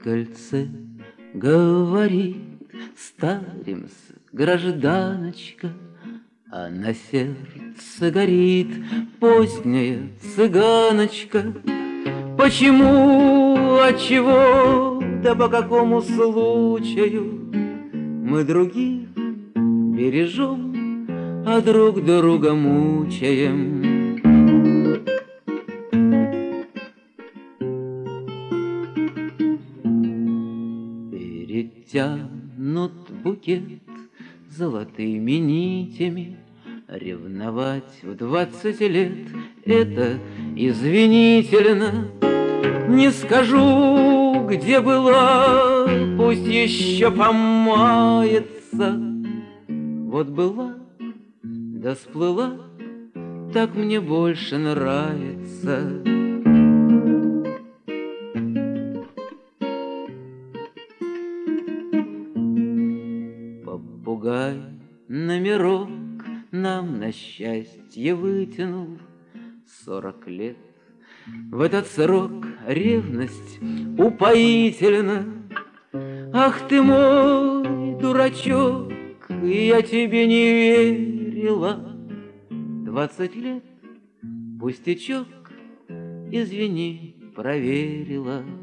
зеркальце говорит: старимся, гражданочка, а на сердце горит поздняя цыганочка. Почему, отчего, да по какому случаю мы других бережем, а друг друга мучаем? Перетянут букет золотыми нитями, ревновать в 20 лет — это извинительно. Не скажу, где была, пусть еще помается. Вот была, да сплыла, так мне больше нравится. Попугай номерок нам на счастье вытянул 40 лет. В этот срок ревность упоительна. Ах ты мой дурачок, я тебе не верила. 20 лет, пустячок, извини, проверила.